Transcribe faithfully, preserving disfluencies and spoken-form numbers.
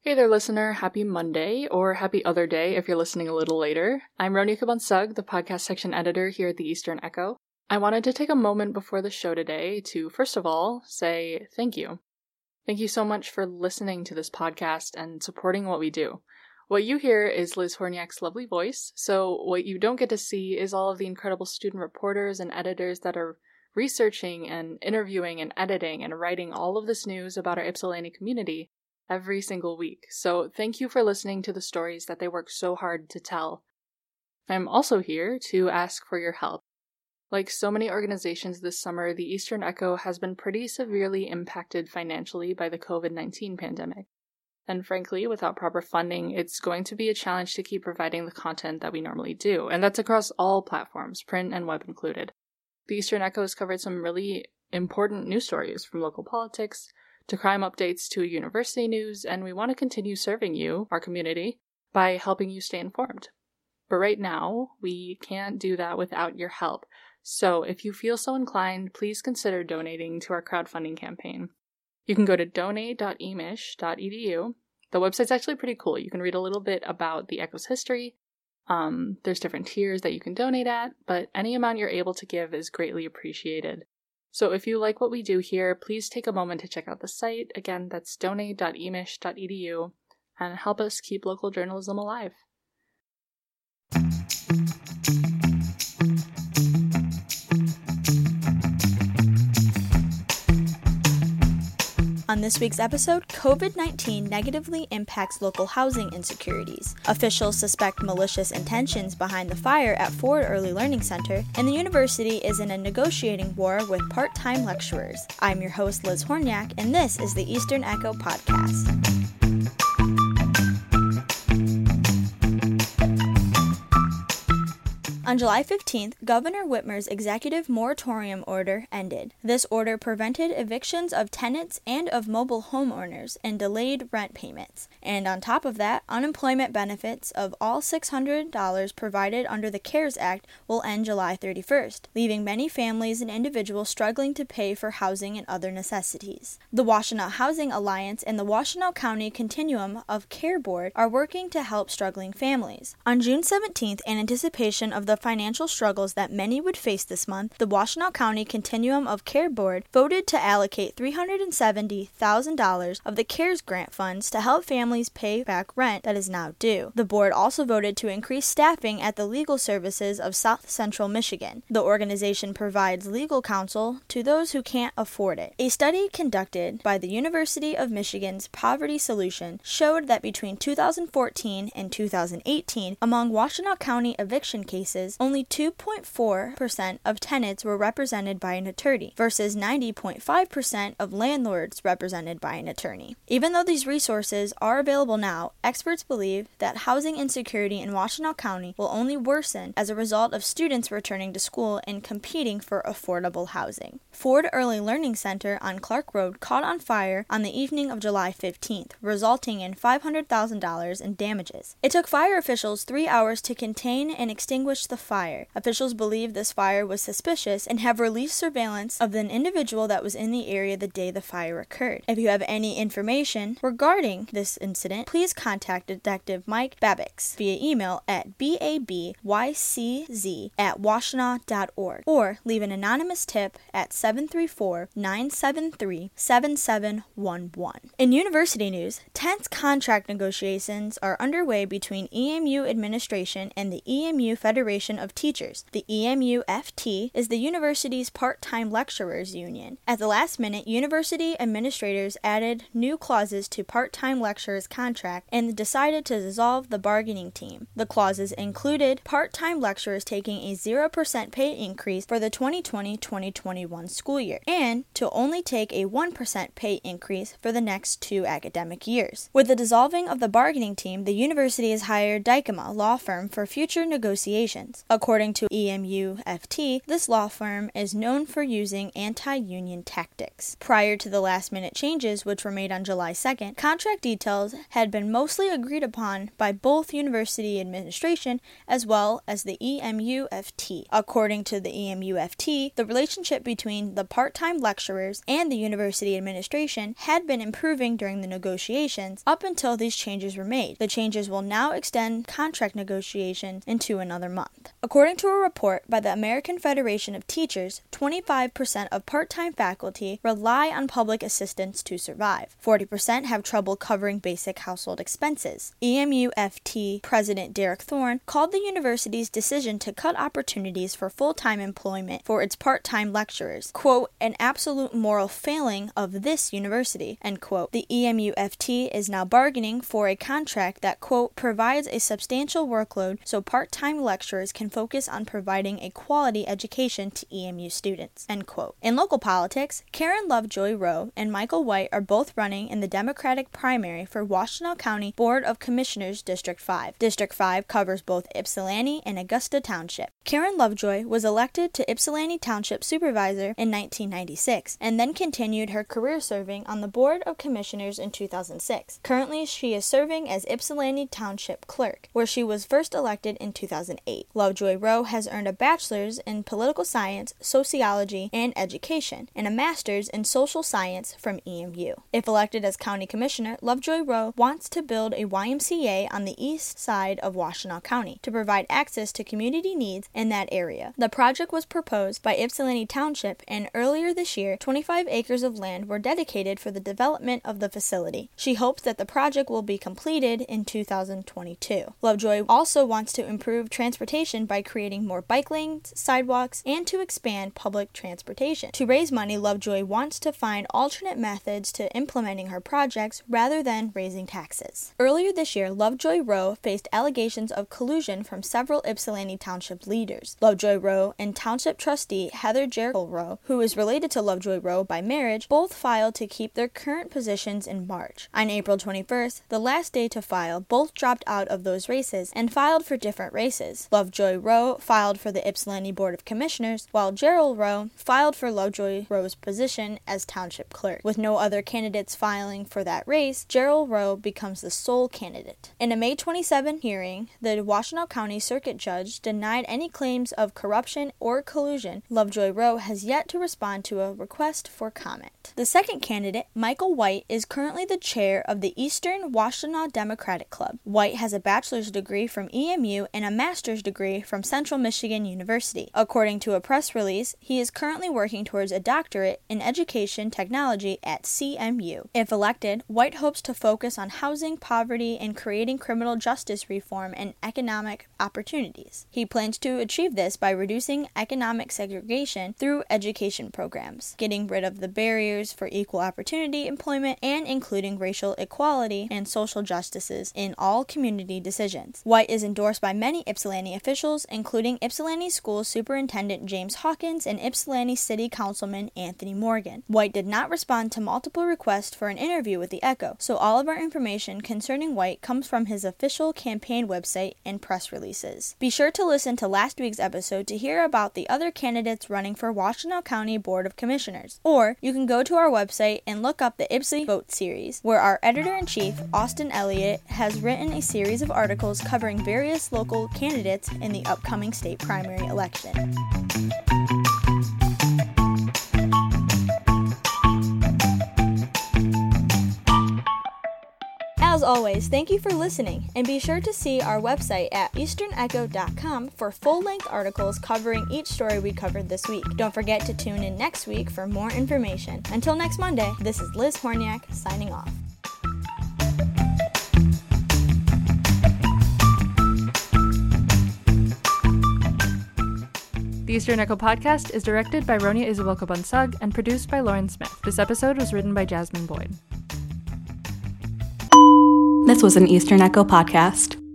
Hey there, listener. Happy Monday, or happy other day if you're listening a little later. I'm Ronika Bansug, the podcast section editor here at the Eastern Echo. I wanted to take a moment before the show today to, first of all, say thank you. Thank you so much for listening to this podcast and supporting what we do. What you hear is Liz Horniak's lovely voice, so what you don't get to see is all of the incredible student reporters and editors that are researching and interviewing and editing and writing all of this news about our Ypsilanti community every single week. So thank you for listening to the stories that they work so hard to tell. I'm also here to ask for your help. Like so many organizations this summer, the Eastern Echo has been pretty severely impacted financially by the covid nineteen pandemic. And frankly, without proper funding, it's going to be a challenge to keep providing the content that we normally do, and that's across all platforms, print and web included. The Eastern Echo has covered some really important news stories, from local politics to crime updates to university news, and we want to continue serving you, our community, by helping you stay informed. But right now, we can't do that without your help. So if you feel so inclined, please consider donating to our crowdfunding campaign. You can go to donate dot e m i s h dot e d u. The website's actually pretty cool. You can read a little bit about the Echo's history. Um, there's different tiers that you can donate at, but any amount you're able to give is greatly appreciated. So if you like what we do here, please take a moment to check out the site. Again, that's donate dot e m i s h dot e d u, and help us keep local journalism alive. On this week's episode, covid nineteen negatively impacts local housing insecurities. Officials suspect malicious intentions behind the fire at Ford Early Learning Center, and the university is in a negotiating war with part-time lecturers. I'm your host, Liz Horniak, and this is the Eastern Echo Podcast. On July fifteenth, Governor Whitmer's executive moratorium order ended. This order prevented evictions of tenants and of mobile homeowners and delayed rent payments. And on top of that, unemployment benefits of all six hundred dollars provided under the CARES Act will end July thirty-first, leaving many families and individuals struggling to pay for housing and other necessities. The Washtenaw Housing Alliance and the Washtenaw County Continuum of Care Board are working to help struggling families. On June seventeenth, in anticipation of the financial struggles that many would face this month, the Washtenaw County Continuum of Care Board voted to allocate three hundred seventy thousand dollars of the CARES grant funds to help families pay back rent that is now due. The board also voted to increase staffing at the legal services of South Central Michigan. The organization provides legal counsel to those who can't afford it. A study conducted by the University of Michigan's Poverty Solution showed that between two thousand fourteen and two thousand eighteen, among Washtenaw County eviction cases, only two point four percent of tenants were represented by an attorney versus ninety point five percent of landlords represented by an attorney. Even though these resources are available now, experts believe that housing insecurity in Washtenaw County will only worsen as a result of students returning to school and competing for affordable housing. Ford Early Learning Center on Clark Road caught on fire on the evening of July fifteenth, resulting in five hundred thousand dollars in damages. It took fire officials three hours to contain and extinguish the fire. Officials believe this fire was suspicious and have released surveillance of an individual that was in the area the day the fire occurred. If you have any information regarding this incident, please contact Detective Mike Babbix via email at babycz at washtenaw dot org or leave an anonymous tip at seven three four, nine seven three, seven seven one one. In university news, tense contract negotiations are underway between E M U administration and the E M U Federation of Teachers. The E M U F T is the university's part-time lecturers union. At the last minute, university administrators added new clauses to part-time lecturers' contract and decided to dissolve the bargaining team. The clauses included part-time lecturers taking a zero percent pay increase for the twenty twenty to twenty twenty-one school year and to only take a one percent pay increase for the next two academic years. With the dissolving of the bargaining team, the university has hired Dykema law firm for future negotiations. unions. According to E M U F T, this law firm is known for using anti-union tactics. Prior to the last-minute changes, which were made on July second, contract details had been mostly agreed upon by both university administration as well as the E M U F T. According to the E M U F T, the relationship between the part-time lecturers and the university administration had been improving during the negotiations up until these changes were made. The changes will now extend contract negotiations into another month. According to a report by the American Federation of Teachers, twenty-five percent of part-time faculty rely on public assistance to survive. forty percent have trouble covering basic household expenses. E M U F T President Derek Thorne called the university's decision to cut opportunities for full-time employment for its part-time lecturers, quote, an absolute moral failing of this university, end quote. The E M U F T is now bargaining for a contract that, quote, provides a substantial workload so part-time lecturers can focus on providing a quality education to E M U students, end quote. In local politics, Karen Lovejoy Rowe and Michael White are both running in the Democratic primary for Washtenaw County Board of Commissioners District five. District five covers both Ypsilanti and Augusta Township. Karen Lovejoy was elected to Ypsilanti Township Supervisor in nineteen ninety-six and then continued her career serving on the Board of Commissioners in two thousand six. Currently, she is serving as Ypsilanti Township Clerk, where she was first elected in two thousand eight. Lovejoy Rowe has earned a bachelor's in political science, sociology, and education, and a master's in social science from E M U. If elected as County Commissioner, Lovejoy Rowe wants to build a Y M C A on the east side of Washtenaw County to provide access to community needs in that area. The project was proposed by Ypsilanti Township, and earlier this year, twenty-five acres of land were dedicated for the development of the facility. She hopes that the project will be completed in two thousand twenty-two. Lovejoy also wants to improve transportation by creating more bike lanes, sidewalks, and to expand public transportation. To raise money, Lovejoy wants to find alternate methods to implementing her projects rather than raising taxes. Earlier this year, Lovejoy Rowe faced allegations of collusion from several Ypsilanti Township leaders. Lovejoy Rowe and Township trustee Heather Gerald Rowe, who is related to Lovejoy Rowe by marriage, both filed to keep their current positions in March. On April twenty-first, the last day to file, both dropped out of those races and filed for different races. Lovejoy Rowe filed for the Ypsilanti Board of Commissioners, while Gerald Rowe filed for Lovejoy Rowe's position as Township Clerk. With no other candidates filing for that race, Gerald Rowe becomes the sole candidate. In a May twenty-seventh hearing, the Washtenaw County Circuit Judge denied any claims of corruption or collusion. Lovejoy Rowe has yet to respond to a request for comment. The second candidate, Michael White, is currently the chair of the Eastern Washtenaw Democratic Club. White has a bachelor's degree from E M U and a master's degree from Central Michigan University. According to a press release, he is currently working towards a doctorate in education technology at C M U. If elected, White hopes to focus on housing, poverty, and creating criminal justice reform and economic opportunities. He plans to achieve this by reducing economic segregation through education programs, getting rid of the barriers for equal opportunity employment, and including racial equality and social justices in all community decisions. White is endorsed by many Ypsilanti officials, including Ypsilanti School Superintendent James Hawkins and Ypsilanti City Councilman Anthony Morgan. White did not respond to multiple requests for an interview with the Echo, so all of our information concerning White comes from his official campaign website and press releases. Be sure to listen to last week's episode to hear about the other candidates running for Washtenaw County Board of Commissioners, or you can go to our website and look up the Ypsi Vote series, where our editor-in-chief, Austin Elliott, has written a series of articles covering various local candidates in the upcoming state primary election. As always, thank you for listening, and be sure to see our website at eastern echo dot com for full-length articles covering each story we covered this week. Don't forget to tune in next week for more information. Until next Monday, this is Liz Horniak signing off. The Eastern Echo podcast is directed by Ronia Isabel Kabansug and produced by Lauren Smith. This episode was written by Jasmine Boyd. This was an Eastern Echo podcast.